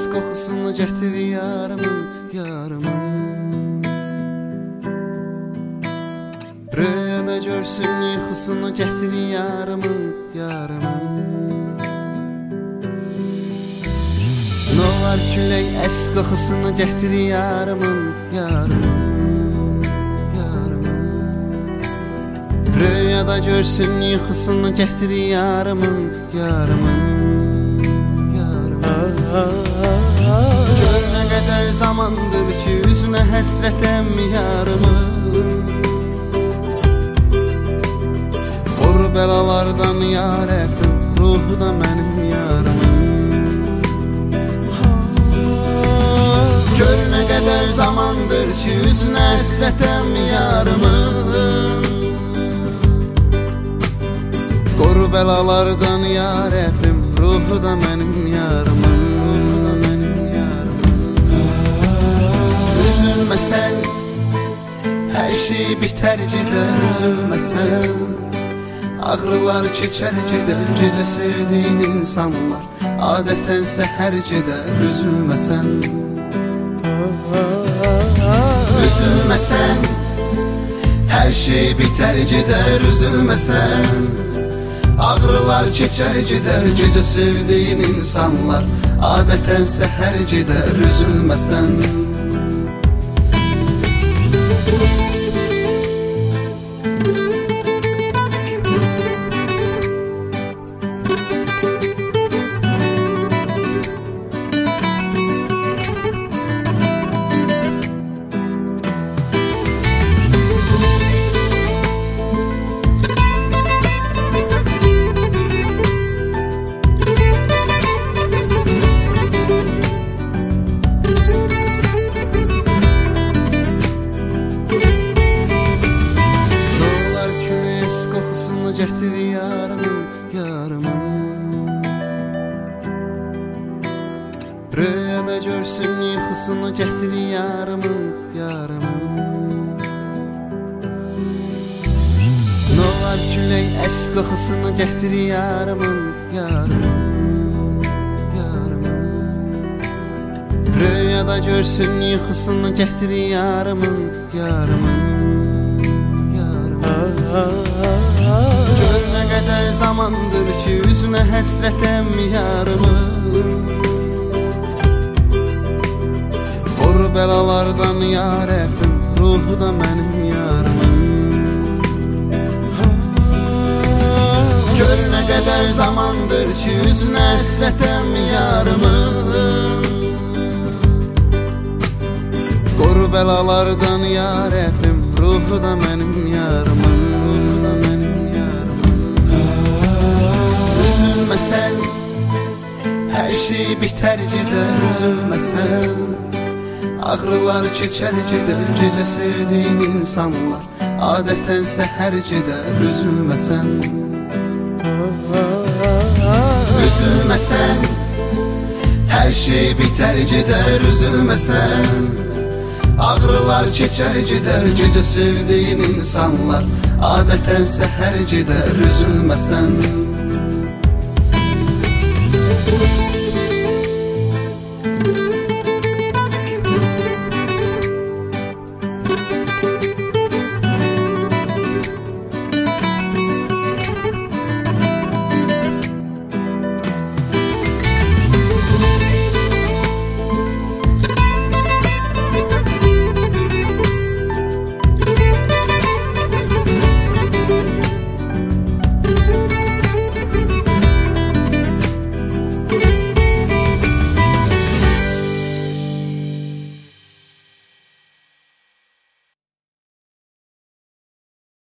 qoxusunu gətir yarımın, yarımın. Rüyada görsün yuxusunu gətir yarımın, yarımın. Nolar külək əs qoxusunu gətir yarımın, yarımın, yarımın. Rüyada görsün yuxusunu gətir yarımın, yarımın, yarımın. Gör nə qədər zamandır ki üzünə həsrətəm yarımın. Bəlalardan ya Rəbbim, ruhu da mənim yarımın. Gör nə qədər zamandır ki üzünə həsrətəm yarımın. Qoru bəlalardan ya Rəbbim, ruhu da mənim yarımın, ruhu da mənim yarımın. Üzülməsən, hər şey bitər gedər, üzülməsən. Ağrılar keçər gedər, gecə sevdiyin insanlar adətən səhər gedər, üzülməsən. Üzülməsən, hər şey bitər gedər, üzülməsən. Ağrılar keçər gedər, gecə sevdiyin insanlar adətən səhər gedər, üzülməsən. Qoxusunu gətir yarımın, yarımın. Rüyada görsün yuxusunu gətir yarımın, yarımın. Nolar külək əs qoxusunu gətir yarımın, yarımın, yarımın. Rüyada görsün yuxusunu gətir yarımın, yarımın. Gör nə qədər zamandır ki üzünə həsrətəm yarımın. Qoru bəlalardan ya Rəbbim, ruhu da mənim yarımın. Gör nə qədər zamandır ki üzünə həsrətəm yarımın. Qoru bəlalardan ya Rəbbim, ruhu da mənim yarımın, ruhu da mənim yarımın. Üzülməsən, hər şey bitər gedər, üzülməsən. Ağrılar keçər gedər, gecə sevdiyin insanlar adətən səhər gedər, üzülməsən. Üzülməsən, hər şey bitər gedər, üzülməsən. Ağrılar keçər gedər, gecə sevdiyin insanlar adətən səhər gedər, üzülməsən.